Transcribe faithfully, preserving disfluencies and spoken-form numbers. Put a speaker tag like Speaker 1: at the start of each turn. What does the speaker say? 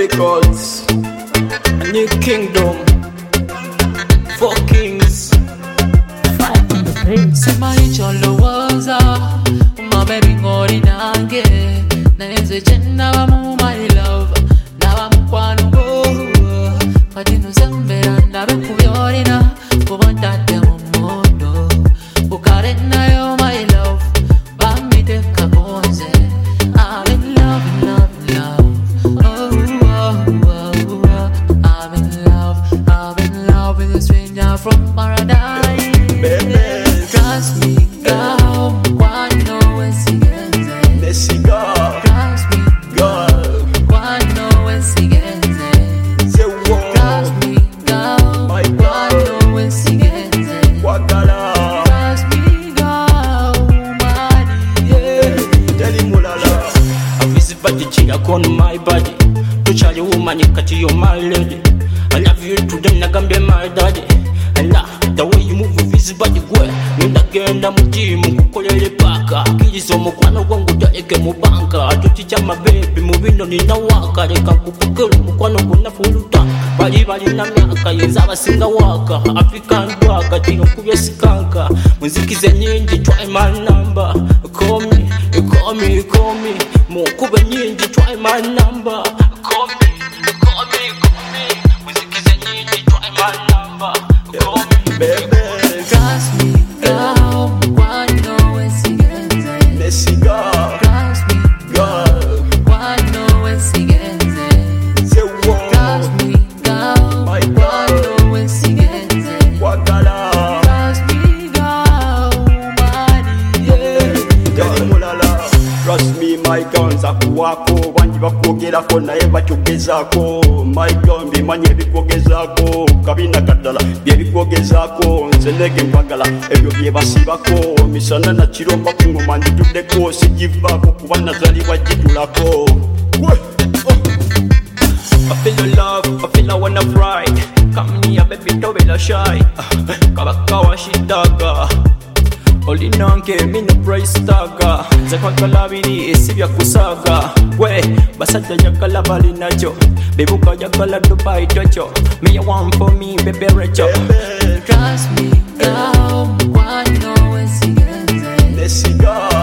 Speaker 1: Records, a new kingdom, four kings.
Speaker 2: Fight on the place.
Speaker 3: Somebody cholo waza, my baby ngori nange. Naenze chenda wa mu my love, na wa mkwano go. Kati nuzembera ndabe kuyorina, kubanda demo mondo. Bukare na yo my love, bambite kabonze. I'm in love, in love, in love. Oh, oh, oh, oh. I'm in love, I'm in love with a stranger from paradise. Trust me, girl, cuando siguiente. Trust me, girl, cuando siguiente. Trust me, girl, cuando siguiente. Trust me, girl, money, yeah.
Speaker 1: Tell him mulala. I visit body chick on my body. To charge you woman, you cut you my lady. I love you to them, nagambe my daddy. And nah, the way you move with his body, boy. Nagenda mujimu kukolele paka kilizo mukwano gwangu taeke mubanka atuchicha mabebi mubino ninawaka leka kupukelu mukwano kunafuluta bali bali na myaka yenza abasinga waka African dwaga tino kubya sikanka muziki nyingi try my number call me call me call me mukube nyingi try my number call me call me call me muziki nyingi try my number call me baby.
Speaker 3: Trust me, girl, cuando siguiente. Trust me, girl, cuando siguiente. Trust me, girl, cuando siguiente. Trust me, girl, money, yeah.
Speaker 1: Trust me, my guns akuwako banji bakwogera naye bakyogezako my gun bimanye bikwogezako kabina kaddala bye bikwogezako nze ndege mpagala ebyo bye basibako misana na kiromba ku ngoma ndituddeko sigivaako kuba nazalibwa gitulako. I feel your love, I feel I wanna fry. Come here baby, don't be shy. Kabaka wa shidaga olinanke mino price taga zakwagala biri esibya kusaga we basajja jakala bali nacho bebuka jakala Dubai tocho me you want for me baby Rachel.
Speaker 3: Trust me, girl, cuando siguiente.